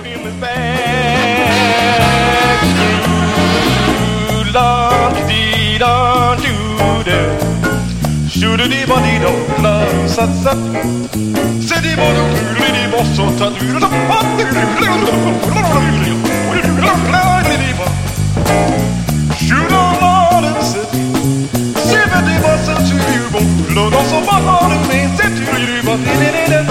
in me back through la-dee-da-doo-da. Shoo-da-dee-ba-dee-do, la-sa-sa. Se-dee-ba-do-doo-dee-ba-so-ta-doo-da-da. Shoot-a-la-da-sit. Se-ba-dee-ba-sa-doo-doo-ba. Lo-da-so-ba-la-da-me. Se-doo-doo-ba-dee-dee-dee-dee.